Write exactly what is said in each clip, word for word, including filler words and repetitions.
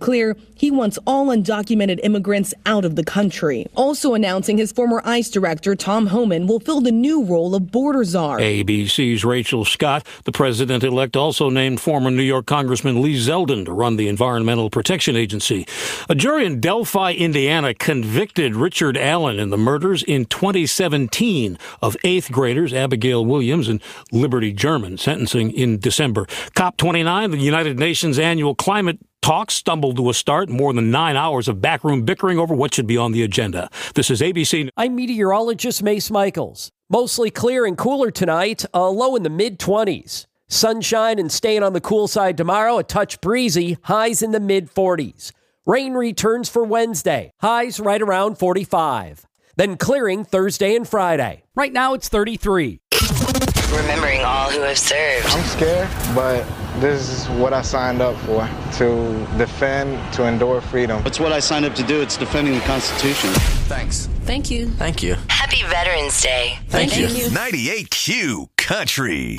clear he wants all undocumented immigrants out of the country. Also announcing his former ICE director, Tom Homan, will fill the new role of border czar. A B C's Rachel Scott. The president-elect also named former New York Congressman Lee Zeldin to run the Environmental Protection Agency. A jury in Delphi, Indiana, convicted Richard Allen in the murders in twenty seventeen of eighth graders Abigail Williams and Liberty German, sentencing in December. COP twenty-nine, the United Nations annual climate talks, stumbled to a start. More than nine hours of backroom bickering over what should be on the agenda. This is A B C. I'm meteorologist Mace Michaels. Mostly clear and cooler tonight, a low in the mid-twenties. Sunshine and staying on the cool side tomorrow, a touch breezy, highs in the mid-forties. Rain returns for Wednesday, highs right around forty-five. Then clearing Thursday and Friday. Right now it's thirty-three. Remembering all who have served. I'm scared, but this is what I signed up for, to defend, to endure freedom. It's what I signed up to do. It's defending the Constitution. Thanks. Thank you. Thank you. Happy Veterans Day. Thank, Thank you. you. ninety-eight Q Country.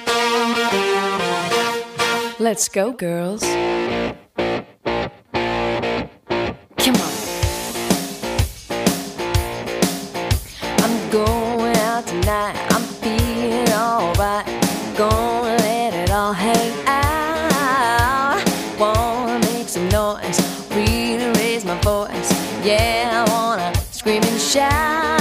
Let's go, girls. Come on. I'm going out tonight. I'm feeling alright. Gonna let it all hang out. Wanna make some noise. Really raise my voice. Yeah, I wanna scream and shout.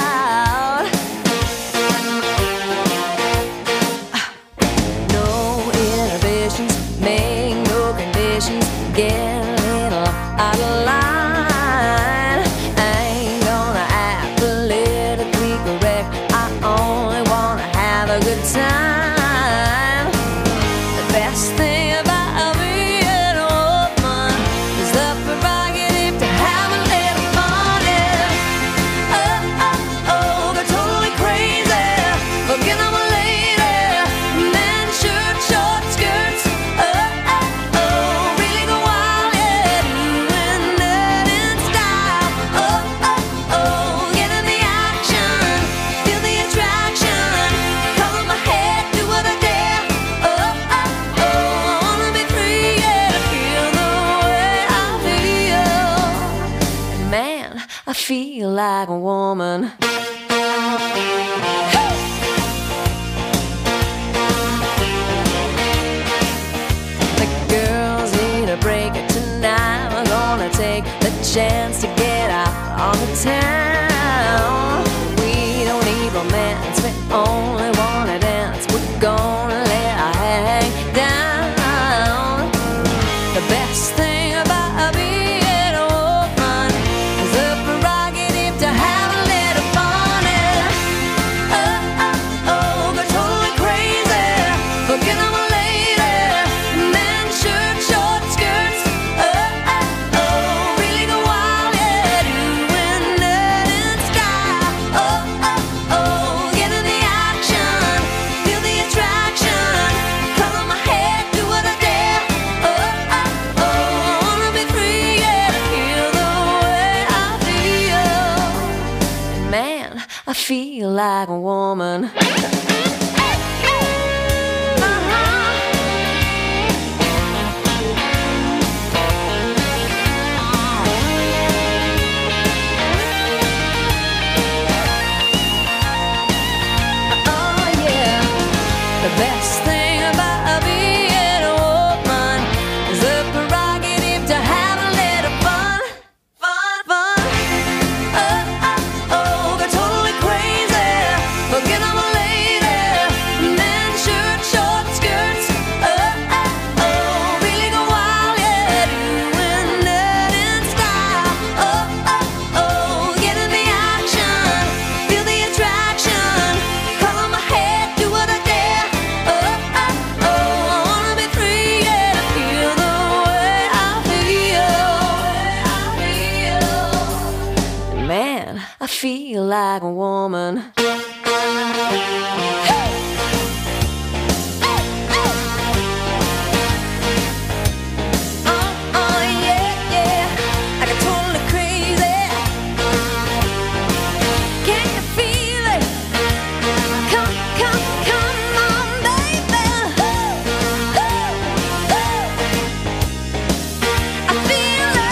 No inhibitions, make no conditions. Get a little out of line. I ain't gonna act politically correct. I only wanna have a good time. The best thing about being a woman is the prerogative to have a little fun. Yeah. Oh, oh, oh, they're totally crazy. Forget I'm a lady. Men, shirt, short skirts. Oh, oh, oh, really go wild. Yeah, doing that in style. Oh, oh, oh, get in the action. Feel the attraction. Color my head, do what I dare. Oh, oh, oh, I wanna be free. Yeah, feel the way I feel. And man, I feel like a woman. The girls need a break tonight. We're gonna take the chance to get out on the town. We don't need romance, we only wanna dance. We're gonna let our hang down. The best thing about being a woman is the prerogative to have a little fun. Yeah. Oh, oh, oh, they're totally crazy. Forget I'm a lady. Men, shirt, short skirts. Oh, oh, oh, really go wild. Yeah, doing that in style. Oh, oh, oh, get in the action. Feel the attraction. Color my head, do what I dare. Oh, oh, oh, I wanna be free. Yeah, to feel the way I feel. And man, I feel like a woman. Oh yeah, the best thing about being a woman is the prerogative to have a little fun, fun, fun. Oh, oh, oh, they're totally crazy. Forget I'm a lady. Men, shirt, short skirts. Oh, oh, oh, really go wild. Yeah, doing that in style. Oh, oh, oh, get in the action. Feel the attraction. Color my head, do what I dare. Oh, oh, oh, I wanna be free. Yeah, to feel the way I feel. Man, I feel like a woman. Oh, oh, yeah, yeah. I got totally crazy. Can you feel it? Come, come, come on, baby. I feel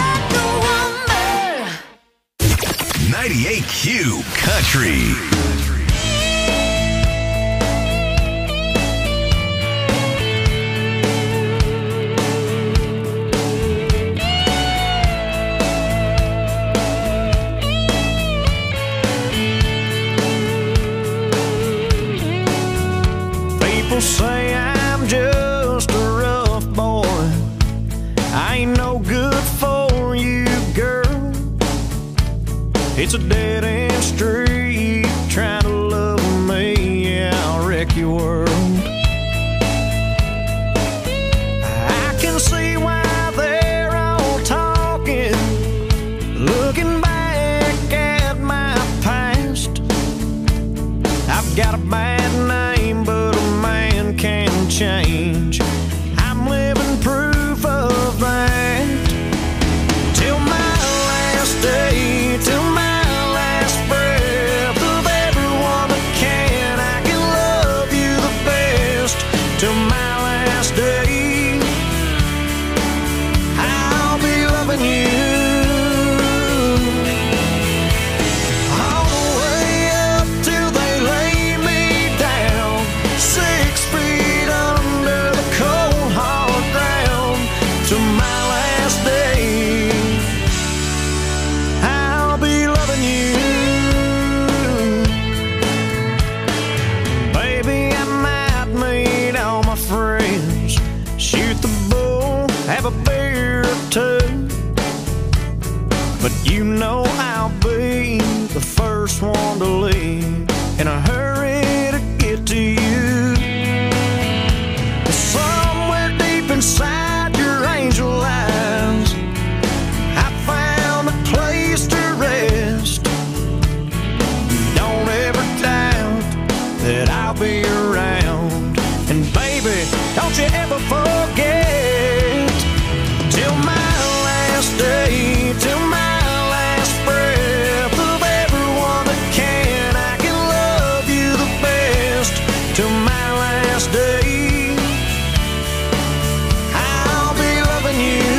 Q Country. People say I'm just a rough boy. I ain't no good for you, girl. It's a dead-end street trying to love me. Yeah, I'll wreck your world. I can see why they're all talking, looking back at my past. I've got a bad name, but a man can change. I'm living proof of that. Till my last day, till my last breath of everyone that can, I can love you the best. Till my last day, I'll be loving you. All the way up till they lay me down, six feet under the cold hard ground. Till my last day, I'll be loving you. Baby, I might meet all my friends, shoot the bull, have a beer or two, but you know I'll be the first one to leave in a hurry to get to you. Somewhere deep inside your angel eyes, I found a place to rest. Don't ever doubt that I'll be around. And baby, don't you ever forget, till my last day, till my last breath of everyone that can, I can love you the best. Till my last day, I'll be loving you.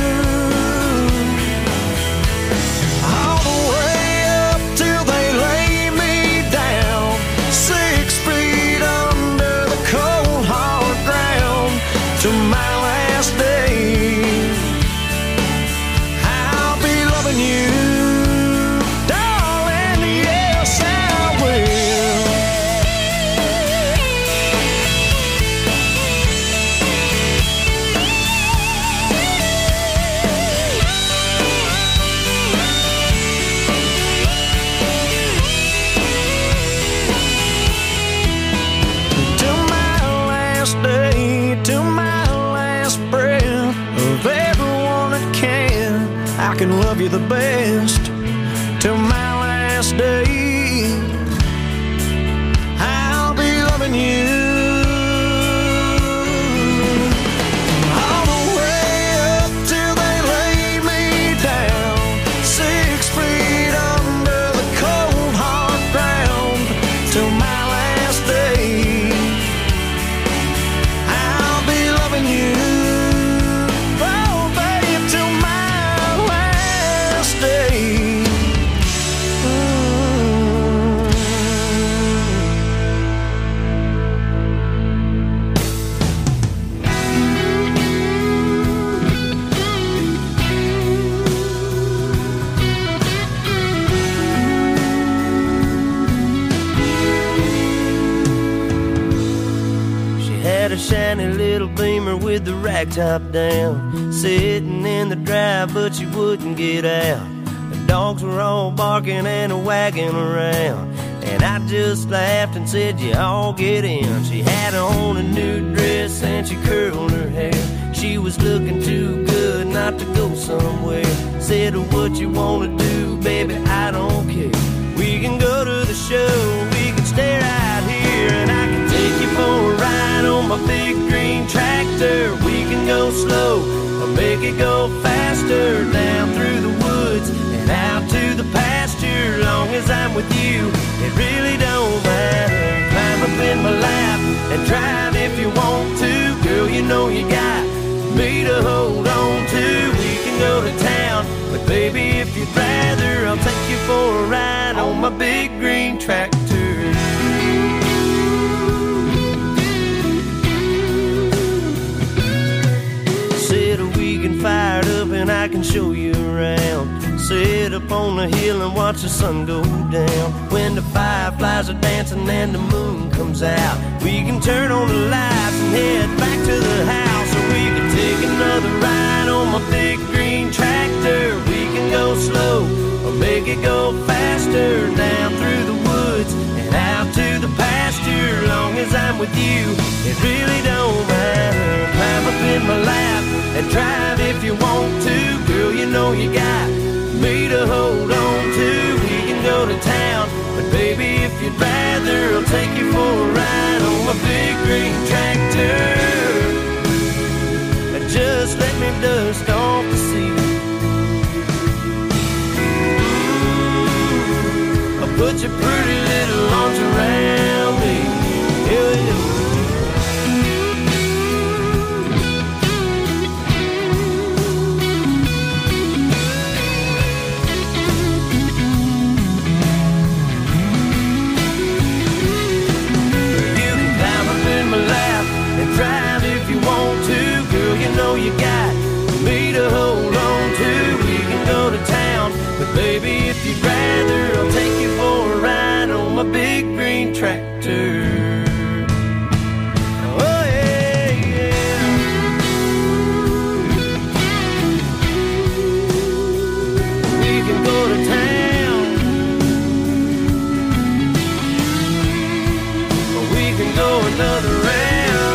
All the way up till they lay me down, six feet under the cold hard ground. Till my last day, I'll be loving you, darling. Yes, I will. Till my last day, till my last breath of everyone that can, I can love you the best. Till my last day, I'll be loving you. All the way up till they lay me down, six feet under the cold hard ground. Till my last day, I'll be loving you. Oh, babe, till my last day. She had a shiny little Beamer with the rack top down, sitting in the drive, but she wouldn't get out. The dogs were all barking and wagging around, and I just laughed and said, you all get in. She had on a new dress and she curled her hair. She was looking too good not to go somewhere. Said, what you wanna do, baby, I don't care. We can go to the show, we can stay right here, and I can take you for a ride on my big green tractor. We can go slow or make it go faster, down through the woods and out to the pasture. Long as I'm with you, it really don't matter. Climb up in my lap and drive if you want to. Girl, you know you got me to hold on to. We can go to town, but baby, if you'd rather, I'll take you for a ride my big green tractor. Set a weekend fired up and I can show you around. Sit up on the hill and watch the sun go down. When the fireflies are dancing and the moon comes out, we can turn on the lights and head back to the house. Or we can take another ride on my big green tractor. We can go slow or make it go faster, down through the woods and out to the pasture. Long as I'm with you, it really don't matter. Climb up in my lap and drive if you want to. Girl, you know you got me to hold on to. We can go to town, but baby, if you'd rather, I'll take you for a ride on my big green tractor. And just let me dust off the seat. I'll put your pretty little arms around me. Yeah, yeah. Drive if you want to, girl, you know you got me to hold on to. We can go to town, but baby, if you'd rather, I'll take you for a ride on my big green tractor. Oh yeah, yeah. We can go to town, or we can go another round.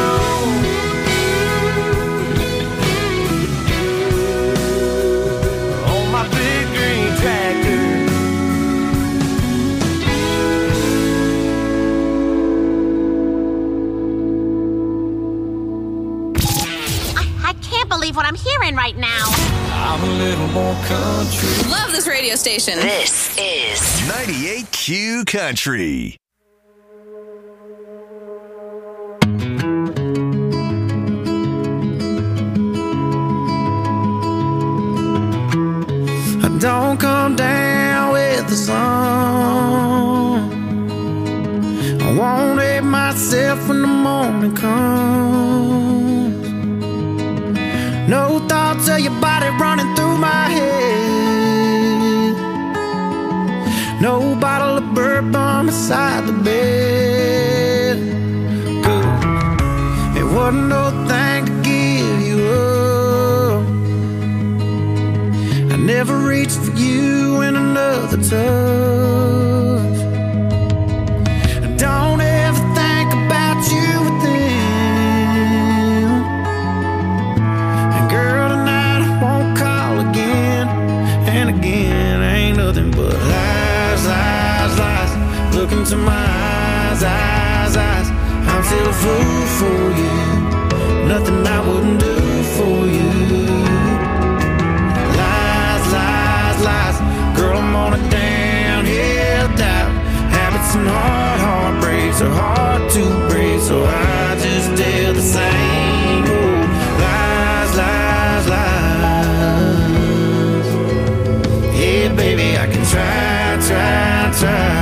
What I'm hearing right now. I'm a little more country. Love this radio station. This is ninety-eight Q Country. I don't come down with the sun. I won't hate myself when the morning comes. No thoughts of your body running through my head. No bottle of bourbon beside the bed. Good. It wasn't no thing to give you up. I never reached for you in another touch. I don't ever think about you within. Look into my eyes, eyes, eyes. I'm still a fool for you. Nothing I wouldn't do for you. Lies, lies, lies. Girl, I'm on a downhill dive. Habits and hard heartbreaks are hard to break, so I just tell the same old lies, lies, lies. Yeah, baby, I can try, try, try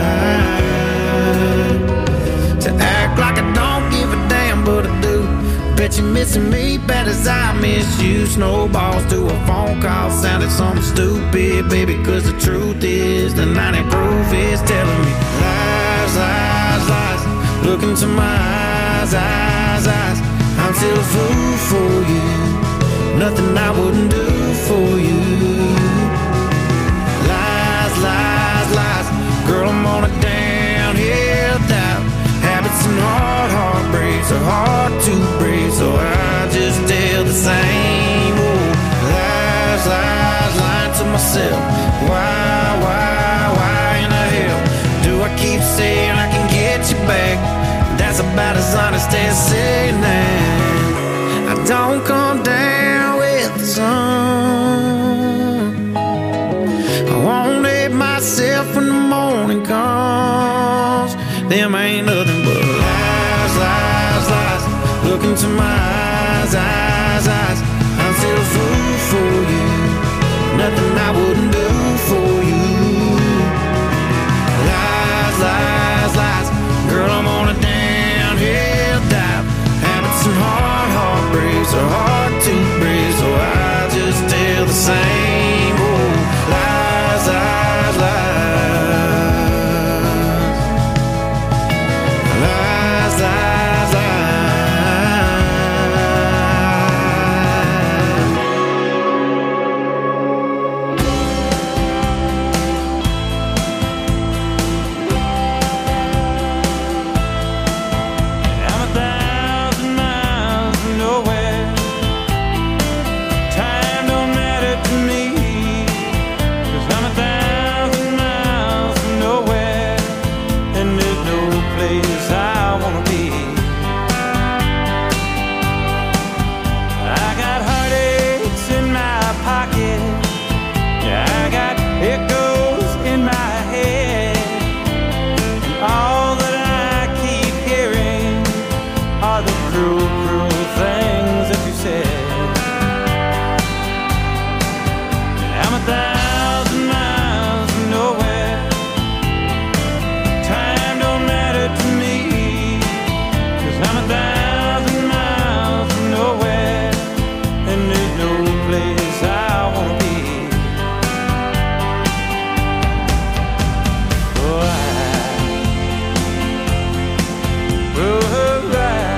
to act like I don't give a damn, but I do. Bet you're missing me bad as I miss you. Snowballs to a phone call sounded something stupid, baby, cause the truth is the ninety proof is telling me lies, lies, lies. Look into my eyes, eyes, eyes. I'm still a fool for you. Nothing I wouldn't do for you. Lies, lies, lies. Girl, I'm on a downhill dive. Habits and hard heartbreaks are hard to break, so I just tell the same old lies, lies, lying to myself. Why, why, why in the hell do I keep saying I can get you back? That's about as honest as saying that I don't come down with the sun. I won't hate myself when the morning comes. Them ain't nothing but lies, lies, lies. Look into my eyes, eyes, eyes. I'm still a fool for you. Nothing I wouldn't do for you. Yeah, I got echoes in my head, and all that I keep hearing are the cruel, cruel things that you said. I'm a thousand miles from nowhere. Time don't matter to me, 'cause I'm a thousand miles from nowhere, and there's no place I wanna be. Oh, I, oh, I,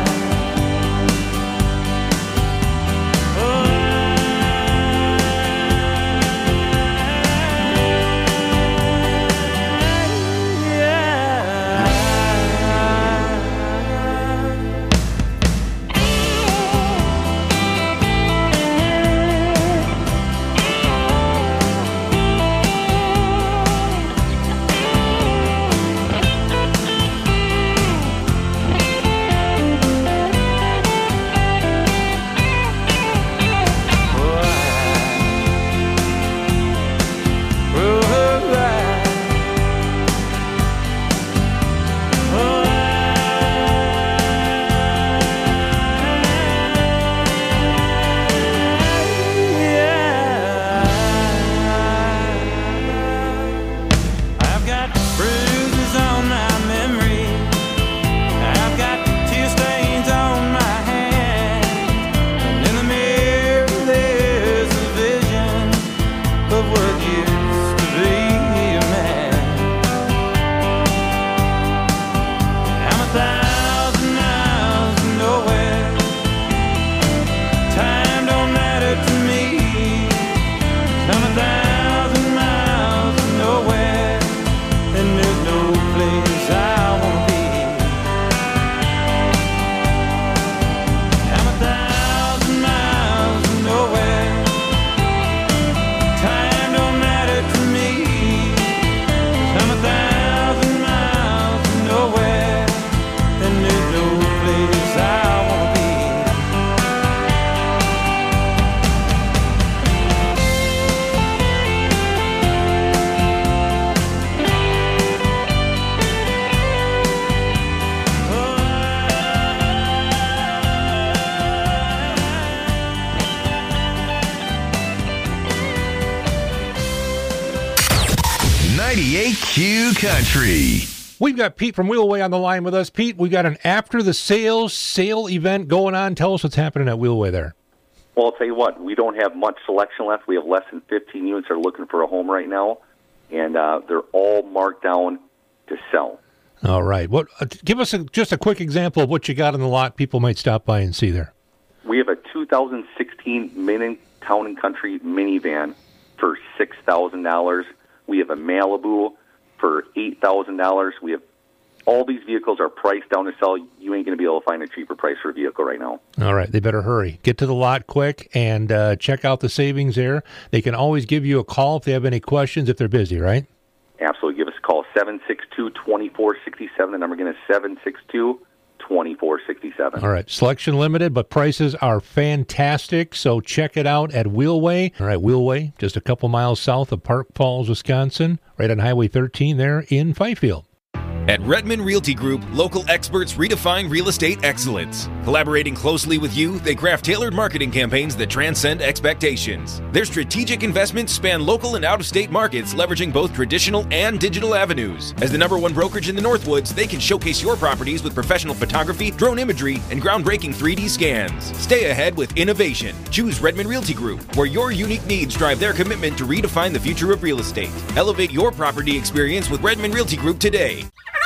I've got bruises on my memory. I've got tear stains on my hands. And in the mirror there's a vision of what used to be a man. I'm a thousand miles from nowhere. Time don't matter to me. I'm a thousand miles from nowhere, and there's no place I wanna be. I'm a thousand miles from nowhere. Time don't matter to me. I'm a thousand miles from nowhere, and there's no place I wanna be. ninety-eight Q Country. We've got Pete from Wheelway on the line with us. Pete, we've got an after the sales sale event going on. Tell us what's happening at Wheelway there. Well, I'll tell you what, we don't have much selection left. We have less than fifteen units that are looking for a home right now, and uh, they're all marked down to sell. All right. What? Uh, give us a, just a quick example of what you got in the lot people might stop by and see there. We have a two thousand sixteen Mini Town and Country minivan for six thousand dollars. We have a Malibu for eight thousand dollars. We have all these vehicles are priced down to sell. You ain't going to be able to find a cheaper price for a vehicle right now. All right. They better hurry. Get to the lot quick and uh, check out the savings there. They can always give you a call if they have any questions if they're busy, right? Absolutely. Give us a call, seven six two, two four six seven. The number again is seven six two, two four six seven. All right. Selection limited, but prices are fantastic. So check it out at Wheelway. All right. Wheelway, just a couple miles south of Park Falls, Wisconsin, right on Highway thirteen there in Fifield. At Redmond Realty Group, local experts redefine real estate excellence. Collaborating closely with you, they craft tailored marketing campaigns that transcend expectations. Their strategic investments span local and out-of-state markets, leveraging both traditional and digital avenues. As the number one brokerage in the Northwoods, they can showcase your properties with professional photography, drone imagery, and groundbreaking three D scans. Stay ahead with innovation. Choose Redmond Realty Group, where your unique needs drive their commitment to redefine the future of real estate. Elevate your property experience with Redmond Realty Group today.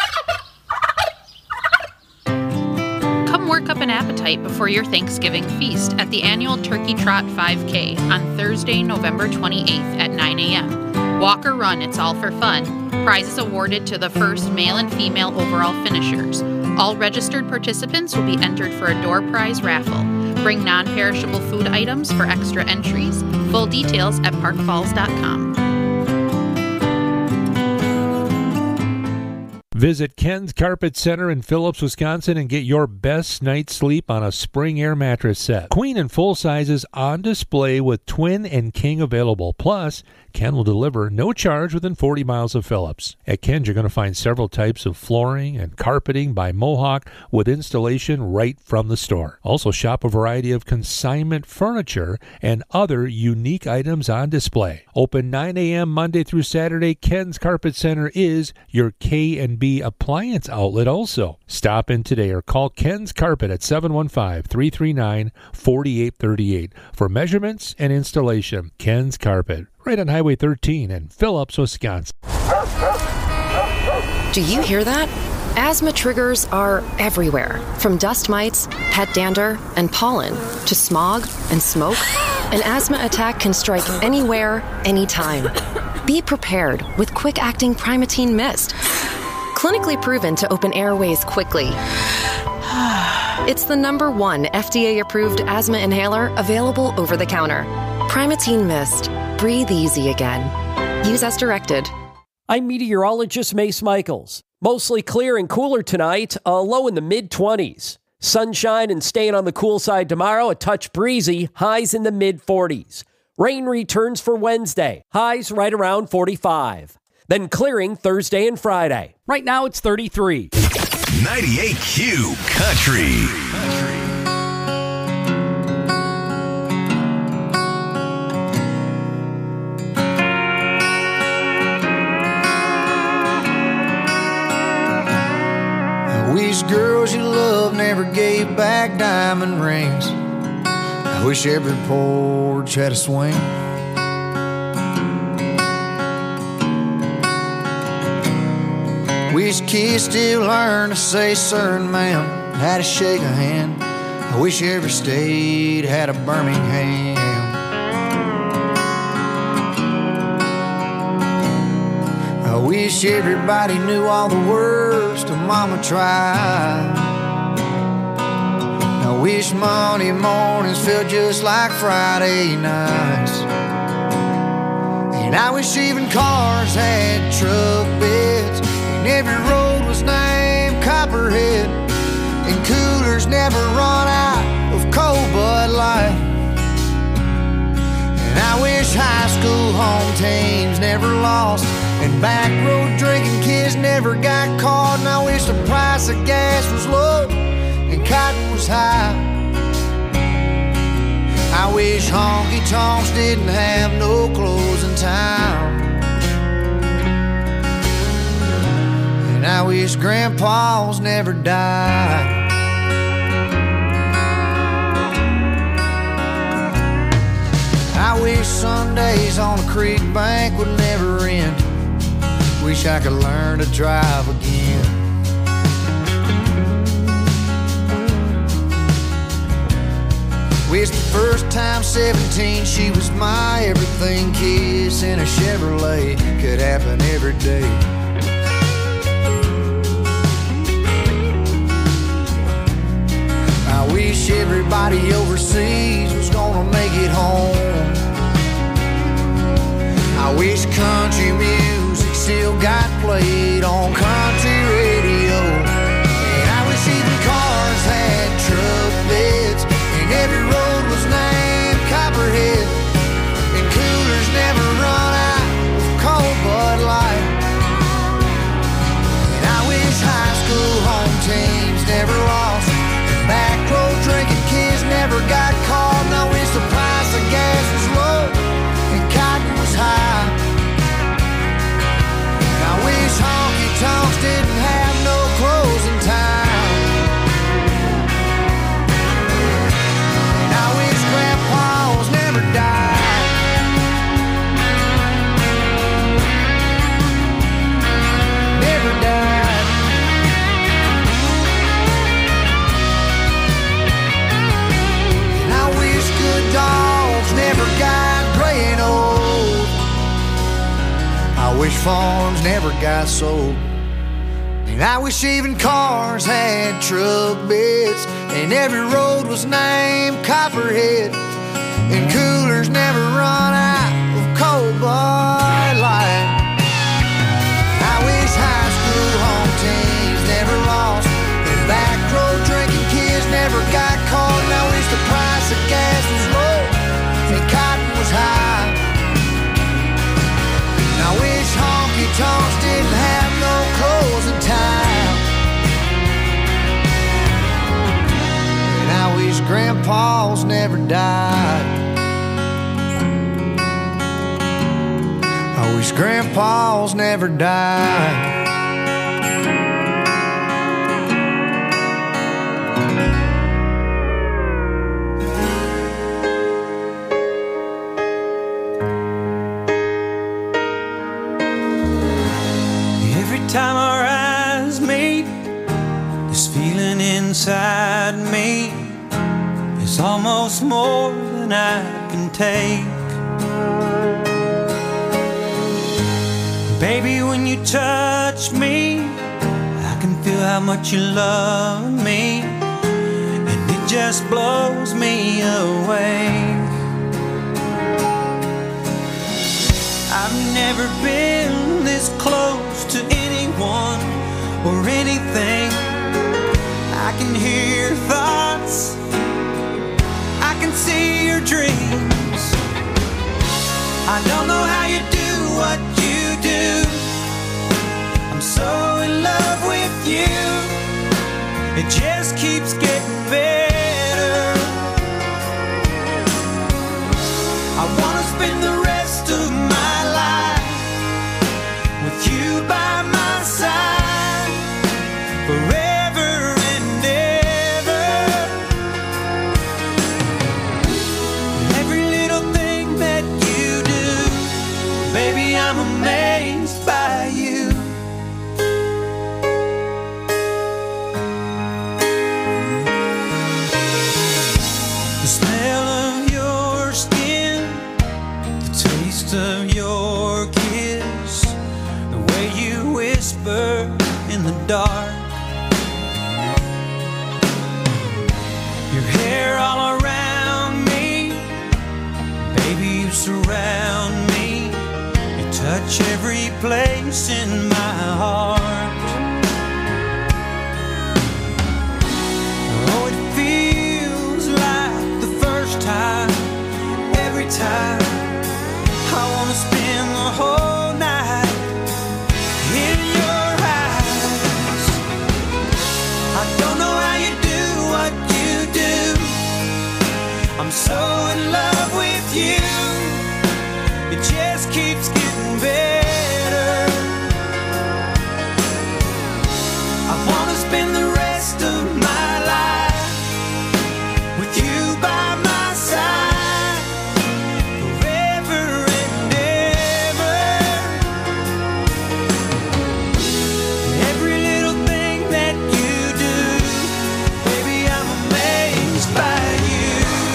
Come work up an appetite before your Thanksgiving feast at the annual Turkey Trot five K on Thursday, November twenty-eighth at nine a.m. Walk or run, it's all for fun. Prizes awarded to the first male and female overall finishers. All registered participants will be entered for a door prize raffle. Bring non-perishable food items for extra entries. Full details at park falls dot com. Visit Ken's Carpet Center in Phillips, Wisconsin and get your best night's sleep on a spring air mattress set. Queen and full sizes on display with twin and king available. Plus, Ken will deliver no charge within forty miles of Phillips. At Ken's, you're going to find several types of flooring and carpeting by Mohawk with installation right from the store. Also, shop a variety of consignment furniture and other unique items on display. Open nine a.m. Monday through Saturday, Ken's Carpet Center is your K and B appliance outlet also. Stop in today or call Ken's Carpet at seven one five, three three nine, four eight three eight for measurements and installation. Ken's Carpet, right on Highway thirteen in Phillips, Wisconsin. Do you hear that? Asthma triggers are everywhere, from dust mites, pet dander, and pollen, to smog and smoke. An asthma attack can strike anywhere, anytime. Be prepared with quick-acting Primatene Mist. Clinically proven to open airways quickly. It's the number one F D A-approved asthma inhaler available over the counter. Primatene Mist. Breathe easy again. Use as directed. I'm meteorologist Mace Michaels. Mostly clear and cooler tonight, a low in the mid-twenties. Sunshine and staying on the cool side tomorrow, a touch breezy, highs in the mid-forties. Rain returns for Wednesday, highs right around forty-five. Then clearing Thursday and Friday. Right now it's thirty-three. ninety-eight Q Country. I wish girls you love never gave back diamond rings. I wish every porch had a swing. Wish kids still learn to say sir and ma'am, how to shake a hand. I wish every state had a Birmingham. I wish everybody knew all the words to Mama Tried. I wish Monday mornings felt just like Friday nights. And I wish even cars had truck beds, and every road was named Copperhead, and coolers never run out of cold Bud Light. And I wish high school home teams never lost, and back road drinking kids never got caught. And I wish the price of gas was low and cotton was high. I wish honky-tonks didn't have no closing time. And I wish grandpas never died. I wish Sundays on a creek bank would never end. Wish I could learn to drive again. Wish the first time seventeen she was my everything. Kiss in a Chevrolet could happen every day. I wish everybody overseas was gonna make it home. I wish country music still got played on country radio. And I wish even cars had truck beds, and every road was named Copperhead, and coolers never run out of cold Bud Light. And I wish high school home teams never lost, and back road drinking kids never got caught. And I wish the price of gas was low and cotton was high. And I wish honky-tonks didn't have no closing time. And I wish grandpas never died. Never died. And I wish good dogs never got gray and old. I wish farms never got sold. And I wish even cars had truck beds, and every road was named Copperhead, and coolers never run out of cold Bud Light. I wish high school home died. I wish grandpa's never died. Every time our eyes meet, this feeling inside me is almost more than I can take. Baby, when you touch me, I can feel how much you love me, and it just blows me away. I've never been this close to anyone or anything. I can hear your thoughts, I can see your dreams. I don't know how you do what you do. I'm so in love with you. It just keeps getting better. I wanna spend the rest of my life with you by my side forever and ever. Every little thing that you do, baby, I'm amazed by you. The smell of your skin, the taste of your kiss, the way you whisper in the dark, your hair all around me, baby, you surround me, you touch every place in my heart. Oh, it feels like the first time, every time. I wanna spend the whole night in your eyes. I don't know how you do what you do. I'm so in love with you. It just keeps getting better. I wanna spend the rest of my life with you by my side forever and ever. Every little thing that you do, baby, I'm amazed by you.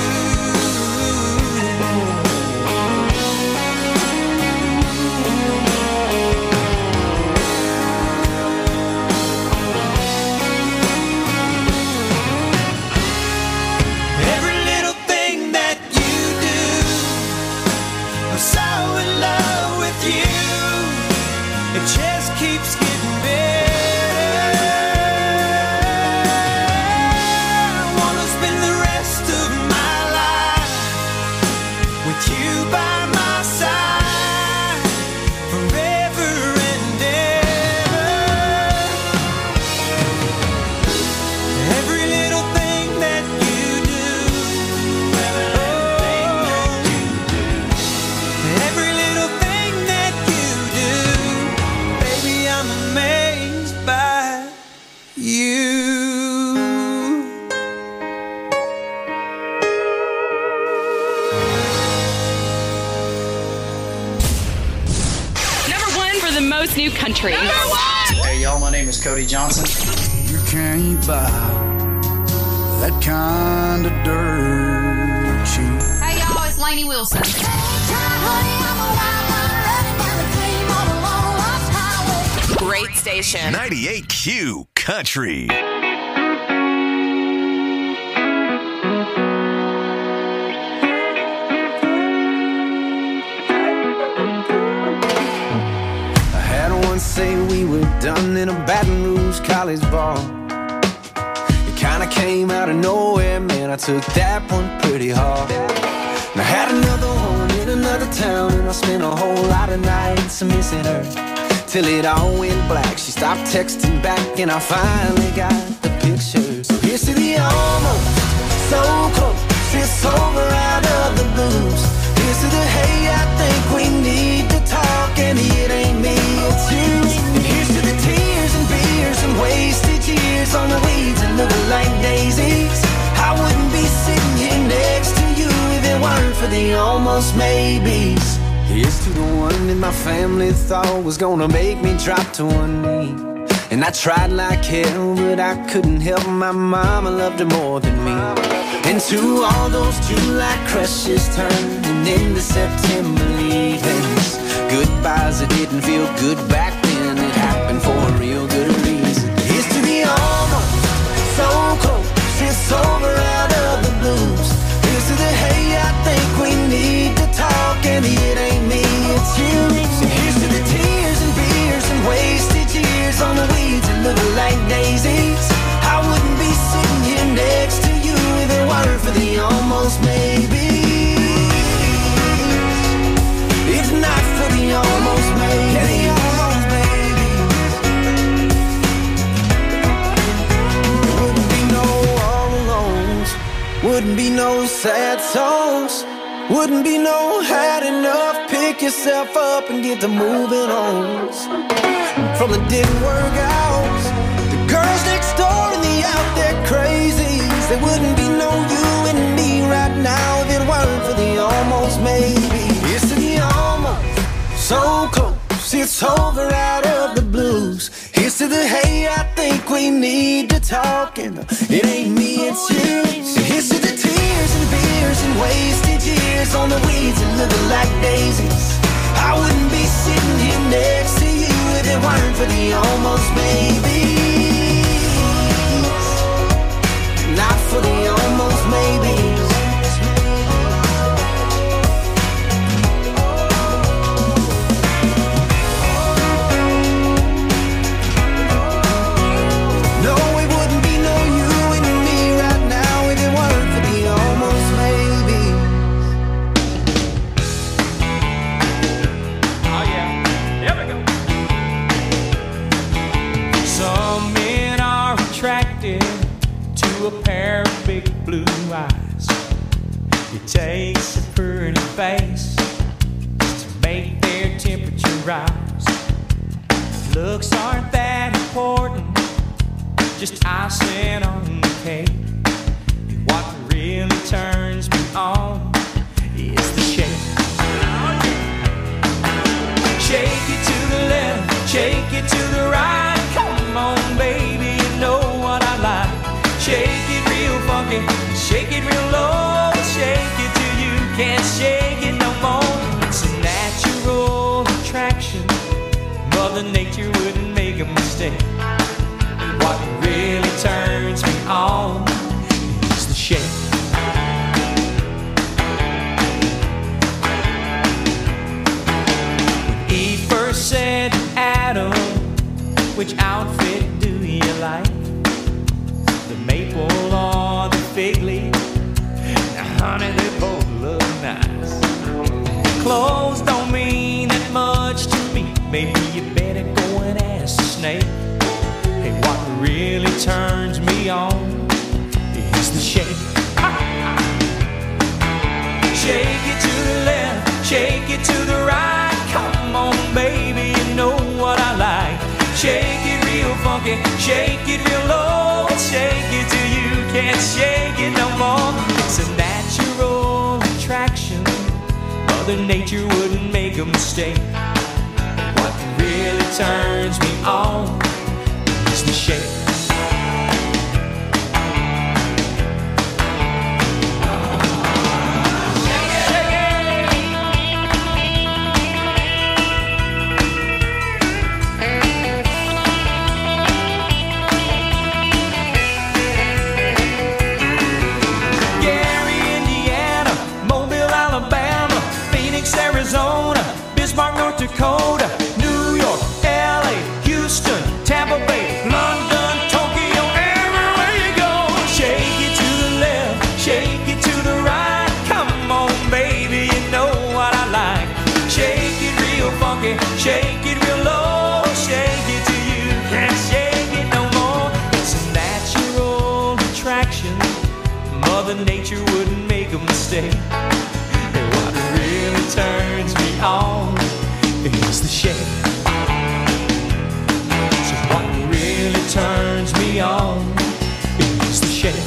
Every little thing that you do, I'm so in love with you. It just keeps getting better. I wanna spend the rest of my life with you by my side forever and ever. Every little thing that you do, every little thing that you do, baby, I'm amazed by you. Number one for the most new country. Hey y'all, my name is Cody Johnson. You can't buy that kind of dirt cheap. Hey y'all, it's Lainey Wilson. Great station. ninety-eight Q Country. I had one say we were done in a Baton Rouge college bar. It kinda came out of nowhere, man, I took that one pretty hard. And I had another one in another town, and I spent a whole lot of nights missing her. Till it all went black, she stopped texting back, and I finally got the picture. So here's to the almost, so close, It's over out of the blues. Here's to the hey, I think we need to talk, and it ain't me, it's you. And here's to the tears and beers and wasted years on the weeds that look like daisies. I wouldn't be sitting here next to you if it weren't for the almost maybes. Here's to the one that my family thought was gonna make me drop to one knee. And I tried like hell, but I couldn't help. My mama loved her more than me. And to all those July crushes turning into September leavings, goodbyes that didn't feel good back then, it happened for a real good reason. Here's to the almost, so close, it's over out of the blues. Here's to the hey, I think we need to talk, and it ain't me, it's you. So here's to the tears and beers and wasted years on the weeds that look like daisies. I wouldn't be sitting here next to you if it weren't for the almost maybes. If not for the almost maybes. Wouldn't be no all alones, wouldn't be no sad songs, wouldn't be no had enough. Pick yourself up and get to moving on. From the didn't work out, the girls next door and the out there crazies. There wouldn't be no you and me right now if it weren't for the almost maybe. It's the almost, so close, it's over out of the blues. Here's to the hey, I think we need to talk, and it ain't me, it's you. So here's to the tears and beers and wasted years on the weeds that look like daisies. I wouldn't be sitting here next to you if it weren't for the almost maybes. Not for the almost maybes. No, it wouldn't be no you and me right now if it weren't for the almost maybes. Oh yeah, there we go. Some men are attracted to a pair of big blue eyes. It takes a pretty face to make their temperature rise. Looks aren't that important, just icing on the cake. And what really turns me on is the shake. Shake it to the left, shake it to the right. Come on, baby, you know what I like. Shake it real funky, shake it real low. Shake it till you can't shake it no more. It's a natural attraction, Mother Nature wouldn't make a mistake. What really turns me on is the shake. When Eve first said to Adam, which outfit do you like? The maple or the fig leaf? Now honey, they both look nice. Clothes don't mean that much to me. Maybe you better go and ask the snake. Hey, what really turns me on is the shake. Shake it to the left, shake it to the right. Come on, baby, you know what I like. Shake it real funky, shake it real low. Shake it till you can't shake it no more. It's a natural attraction, Mother Nature wouldn't make a mistake. What really turns me on is the shake. Arizona, Bismarck, North Dakota, New York, L A, Houston, Tampa Bay, London, Tokyo, everywhere you go. Shake it to the left, shake it to the right. Come on, baby, you know what I like. Shake it real funky, shake it real low. Shake it till you can't shake it no more. It's a natural attraction, Mother Nature wouldn't make Day. And what really turns me on is the shade. So what really turns me on is the shade.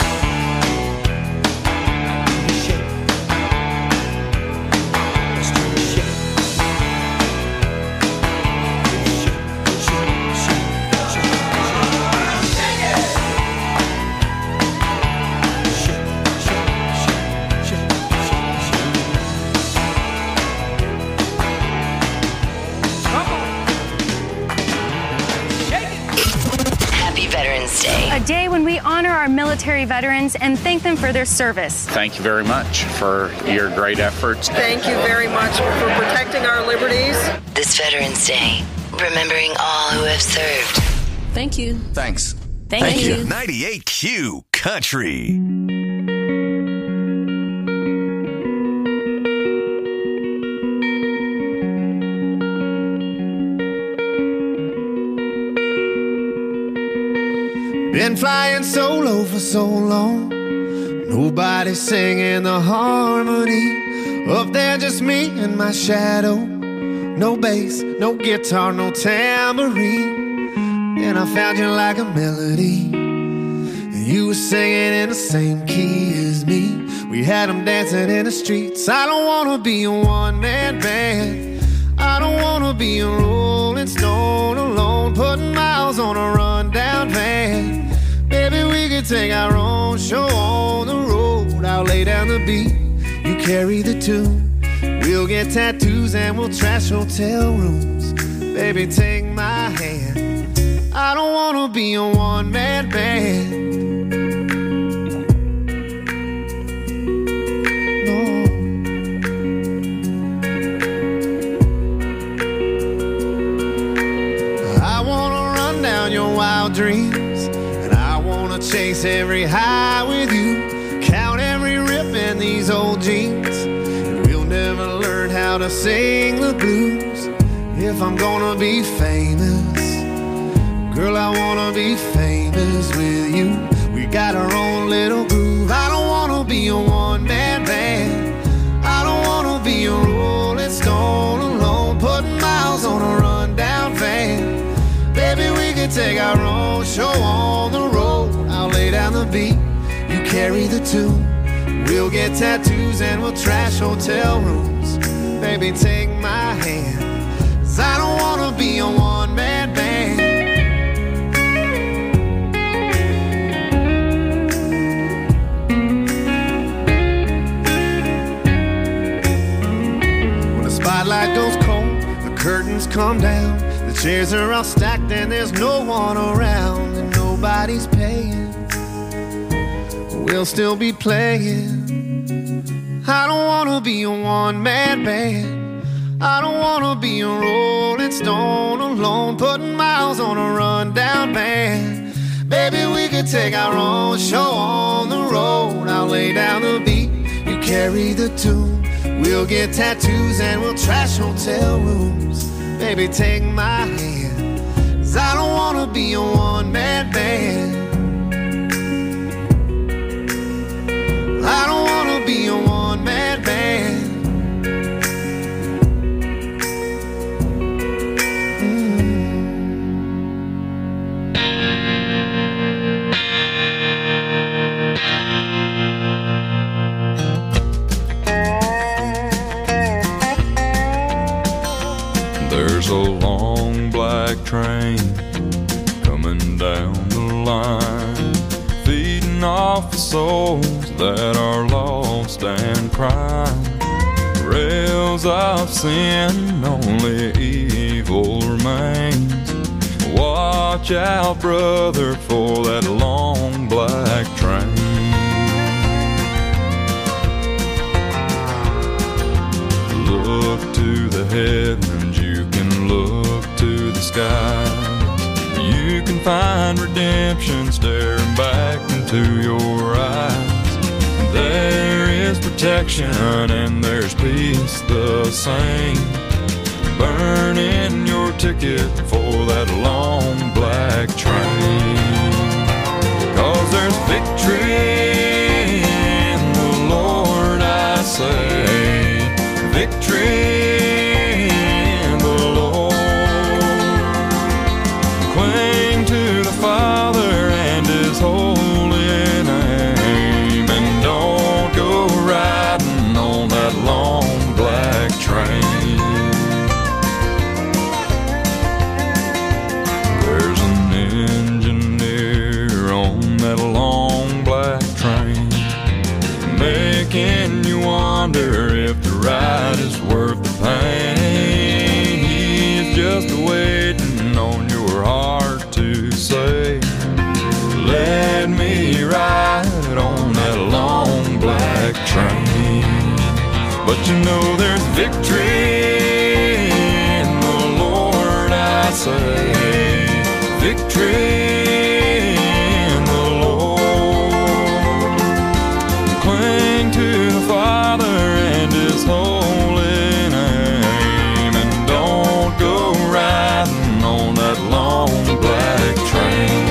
Day. A day when we honor our military veterans and thank them for their service. Thank you very much for your great efforts. Thank you very much for protecting our liberties. This Veterans Day, remembering all who have served. Thank you. Thanks. Thank, Thank you. you. ninety-eight Q Country. Been flying solo for so long, nobody singing the harmony. Up there just me and my shadow, no bass, no guitar, no tambourine. And I found you like a melody, and you were singing in the same key as me. We had them dancing in the streets. I don't wanna be a one-man band, I don't wanna be a Rolling Stone alone, putting miles on a rundown van. Maybe we could take our own show on the road. I'll lay down the beat, you carry the tune. We'll get tattoos and we'll trash hotel rooms. Baby, take my hand, I don't wanna be a one-man band. Wild dreams, and I wanna chase every high with you, count every rip in these old jeans, and we'll never learn how to sing the blues. If I'm gonna be famous, girl, I wanna be famous with you. We got our own little groove. I don't wanna be a one-man band, I don't wanna be a Rolling Stone alone, putting miles on a rundown van. Baby, we can take our own show on the road. I'll lay down the beat, you carry the tune. We'll get tattoos and we'll trash hotel rooms. Baby, take my hand, 'cause I don't wanna be a one-man band. When the spotlight goes cold, the curtains come down, the chairs are all stacked and there's no one around, and nobody's paying, we'll still be playing. I don't wanna be a one-man band, I don't wanna be a Rolling Stone alone, putting miles on a rundown van. Baby, we could take our own show on the road. I'll lay down the beat, you carry the tune. We'll get tattoos and we'll trash hotel rooms. Baby, take my hand, 'cause I don't wanna be a one-man band. I don't wanna be a one-man band. There's a long black train coming down the line, feeding off the souls that are lost and crying. Rails of sin, only evil remains. Watch out, brother, for that long black train. Look to the heavens, you can look to the skies. You can find redemption staring back into your eyes. There is protection and there's peace the same. Burning your ticket for that long black train. 'Cause there's victory in the Lord just waiting on your heart to say, let me ride on that long black train. But you know there's victory in the Lord, I say, victory in the Lord. Cling to the Father and His holy name, and don't go riding on that long black train.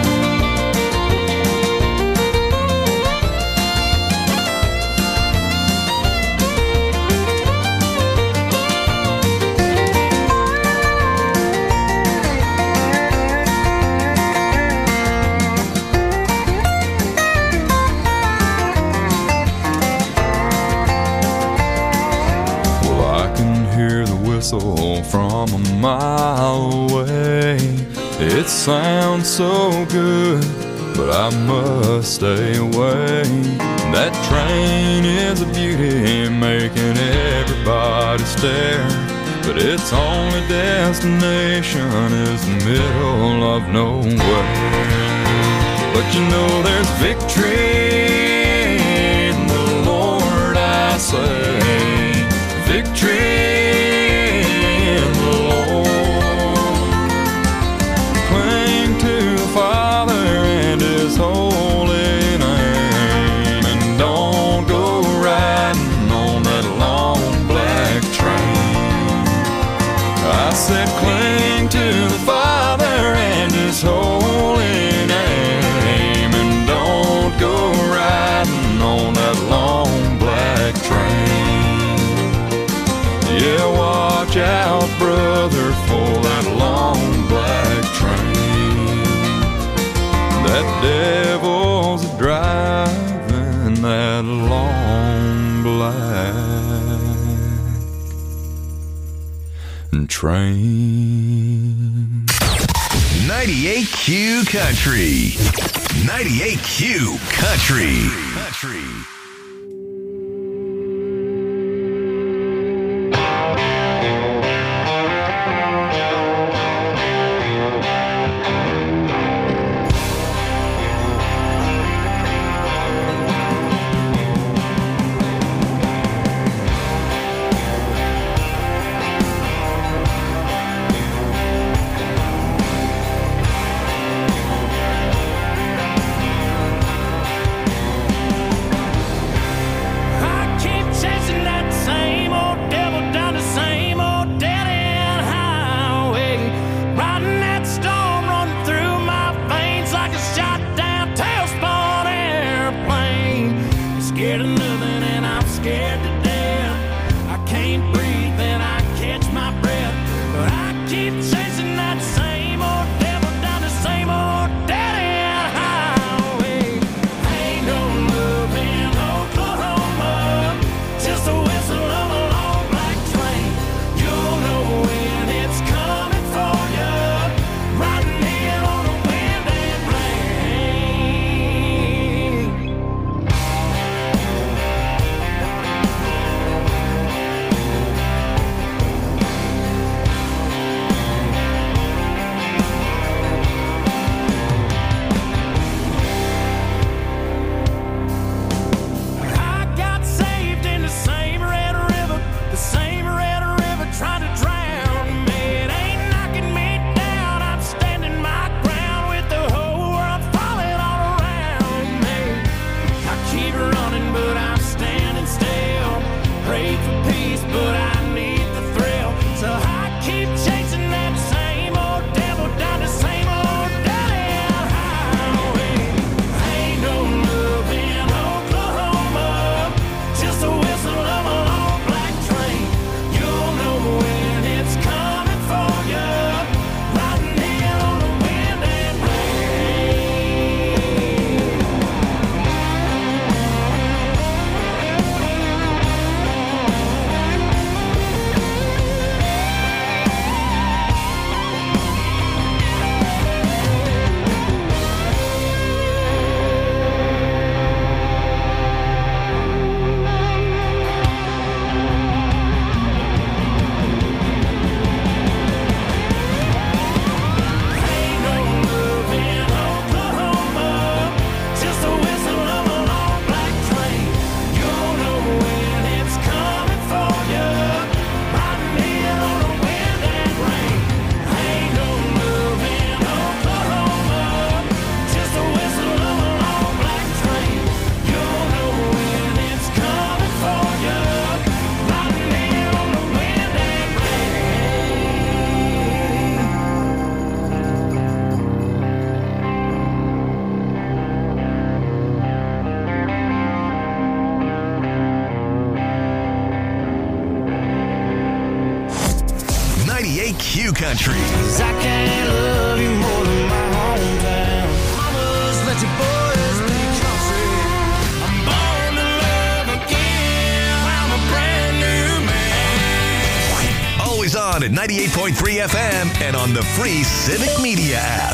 From a mile away, it sounds so good, but I must stay away. That train is a beauty, making everybody stare, but its only destination is the middle of nowhere. But you know there's victory in the Lord, I say, victory. Father and His holy name, and don't go riding on that long black train. I said cling to the Father and His holy name, and don't go riding on that long black train. Yeah, watch out, brother, for that long black train. That devil's driving that long black train. ninety-eight Q Country. ninety-eight Q Country. Country. ninety-eight Q Country. Cause I can't love you more than my hometown. Mamas, let your boys be country. I'm born to love again. I'm a brand new man. Always on at ninety-eight point three F M and on the free Civic Media app.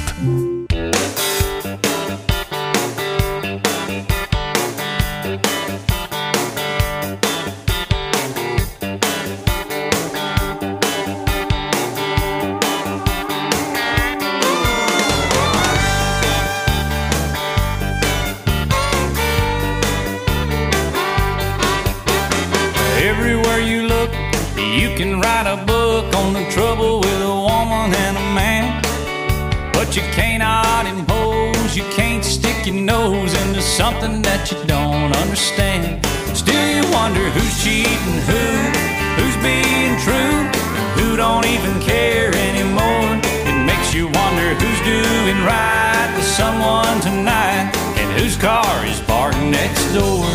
Everywhere you look, you can write a book on the trouble with a woman and a man. But you cannot impose, you can't stick your nose into something that you don't understand. Still you wonder who's cheating who, who's being true, who don't even care anymore. It makes you wonder who's doing right with someone tonight, and whose car is parked next door.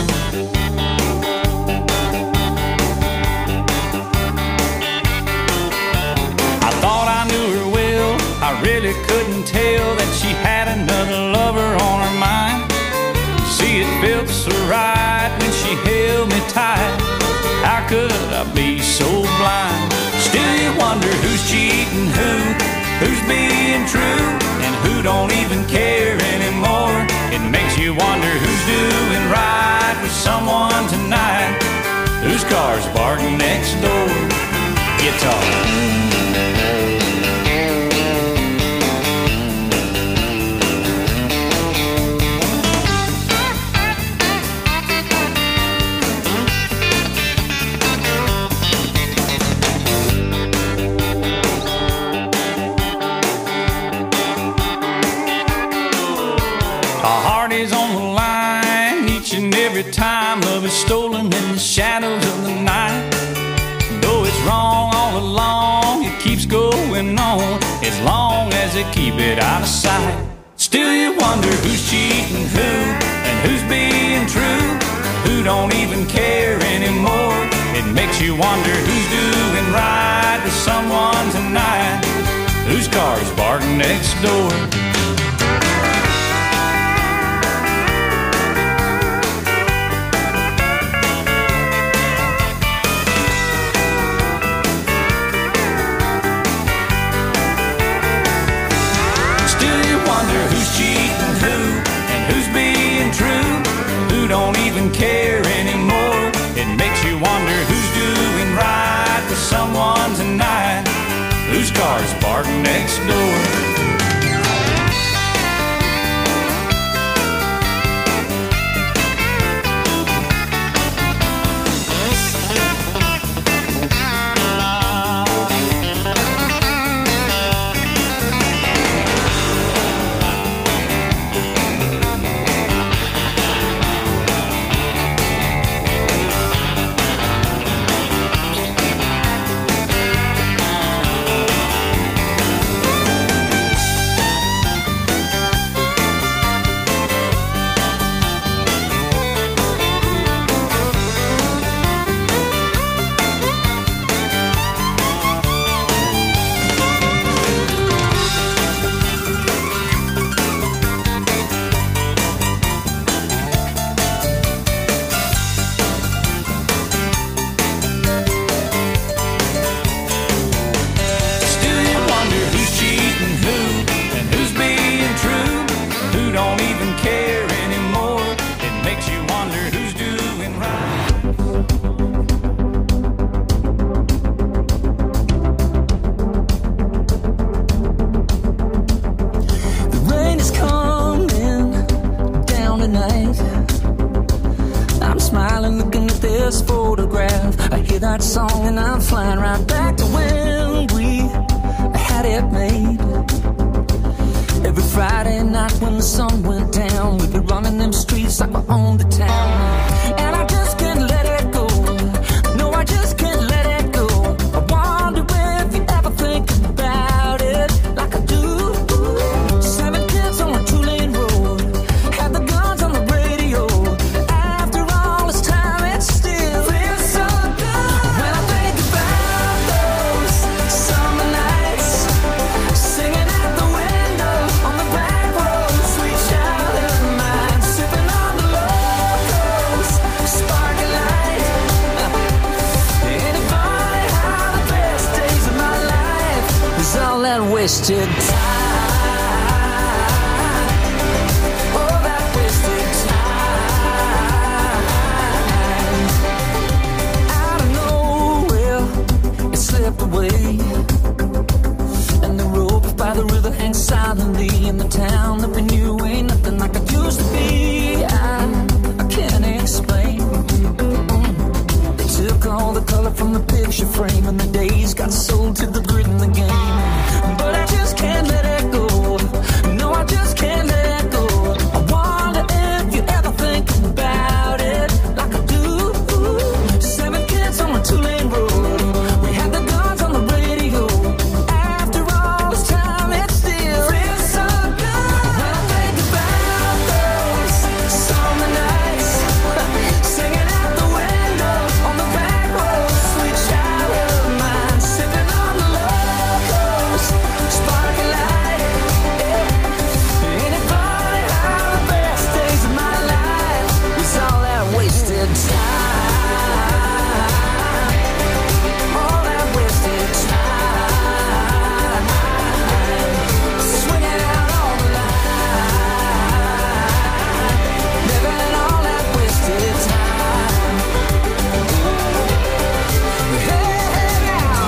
I really couldn't tell that she had another lover on her mind. See, it felt so right when she held me tight. How could I be so blind? Still you wonder who's cheating who, who's being true, and who don't even care anymore. It makes you wonder who's doing right with someone tonight, whose car's parked next door. Guitar. Time love is stolen in the shadows of the night. Though it's wrong all along, it keeps going on as long as they keep it out of sight. Still you wonder who's cheating who, and who's being true, who don't even care anymore. It makes you wonder who's doing right with someone tonight, whose car's parked next door. Don't even care anymore. It makes you wonder who's doing right with someone tonight, whose car's parked next door. That song and I'm flying right back to when we had it made. Every Friday night when the sun went down, we'd be running them streets like we owned the town. And I just can't let it go. No, I just can't let it go. I wonder if you ever think about it like I do. Seven kids on a two-lane road, had the guns on the radio. After all this time, it still feels so good. When I think about those summer nights all that wasted time. All that wasted time. Out of nowhere, it slipped away. And the rope by the river hangs silently in the town that we knew ain't nothing like it used to be. I, I can't explain. They took all the color from the picture frame, and the days got sold to the grid in the game. But I just can't let it go. No, I just can't let it go. I wonder if you ever think about it like I do. Seven kids on a two-lane road. We had the guns on the radio. After all this time, it still feels so good. When I think about those summer nights, singing out the window on the back road, sweet child of mine, sipping on the locals, sparkling light. Yeah. Ain't it funny how the best days of my life was all that wasted time? All that wasted time. Swinging out on the line, living all that wasted time. Hey, now.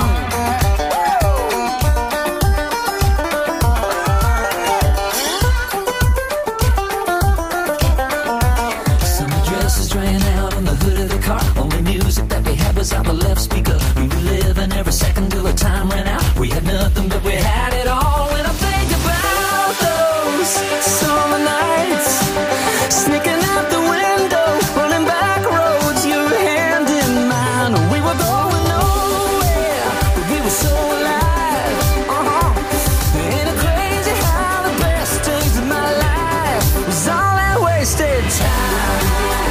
Summer dresses drying out on the hood of the car. Only music that we had was out the left speaker. We were living every second till the time ran out. We had nothing, but we had it all. When I think about those summer nights, sneaking out the window, running back roads, your hand in mine. We were going nowhere, but we were so alive. Uh-huh. Ain't it crazy how the best days of my life was all that wasted time?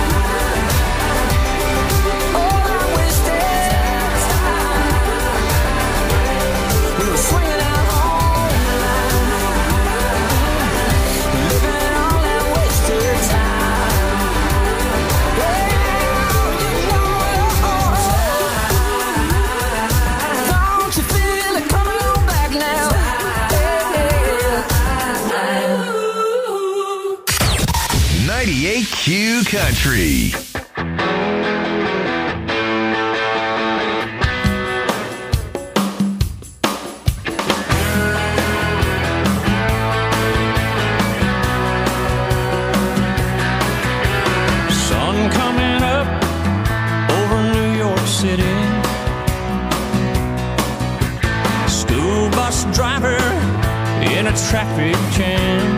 All that wasted time. We were swinging out on the line, living all that wasted time. Yeah, you know, don't you feel it coming on back now? ninety-eight Q Country. Sun coming up over New York City. School bus driver in a traffic jam.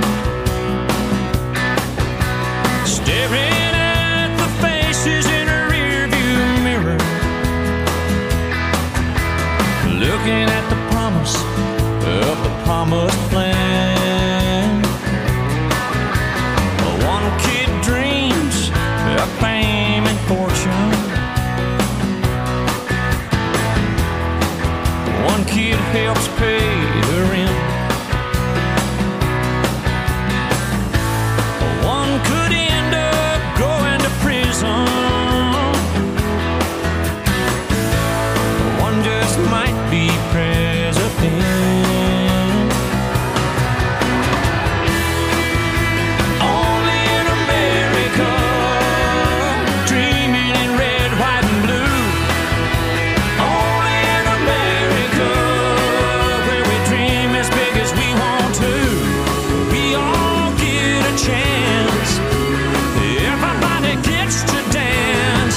Staring at the faces in a rearview mirror. Looking at the promise of the promised plan. One kid dreams of fame and fortune. One kid helps pay the rent. One could end up going to prison. One just might be president. Only in America, dreaming in red, white, and blue. Only in America, where we dream as big as we want to. We all get a chance. Everybody gets to dance.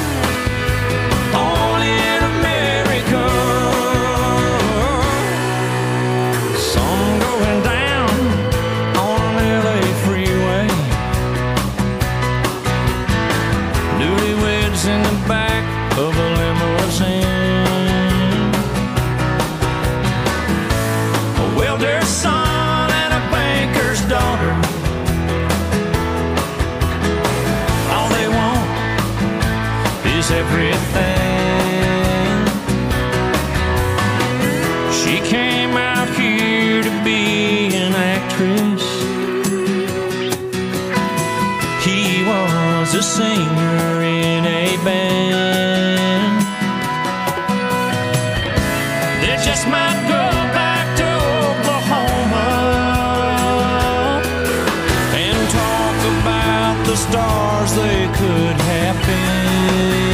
Only in America. Sun going down on an L A freeway. Newlyweds in the back of a limousine. A welder's son and a banker's daughter. All they want is everything. She came out here to be an actress. He was a singer in a band. They just might go back to could happen.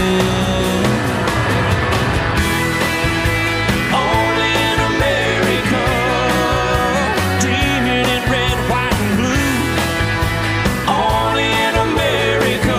Only in America, dreaming in red, white, and blue. Only in America.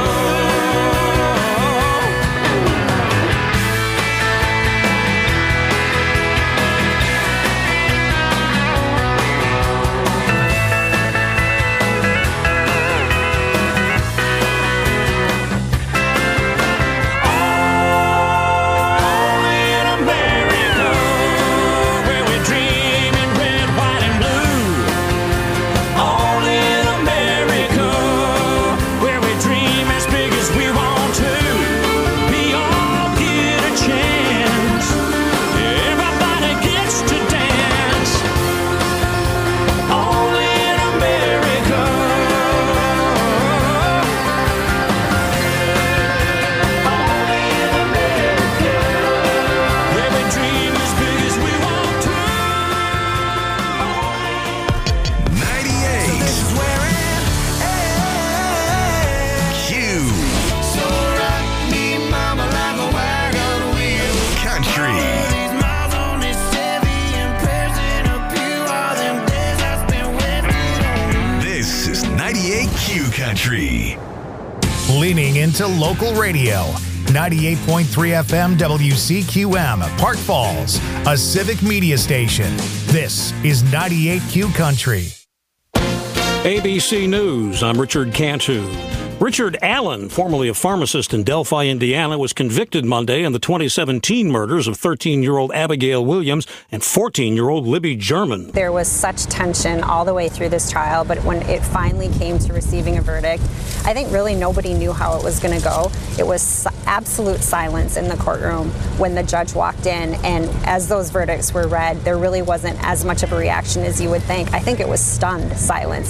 Country. Leaning into local radio. ninety-eight point three F M W C Q M, Park Falls, a civic media station. This is ninety-eight Q Country. A B C News, I'm Richard Cantu. Richard Allen, formerly a pharmacist in Delphi, Indiana, was convicted Monday in the twenty seventeen murders of thirteen-year-old Abigail Williams and fourteen-year-old Libby German. There was such tension all the way through this trial, but when it finally came to receiving a verdict, I think really nobody knew how it was going to go. It was absolute silence in the courtroom when the judge walked in, and as those verdicts were read, there really wasn't as much of a reaction as you would think. I think it was stunned silence.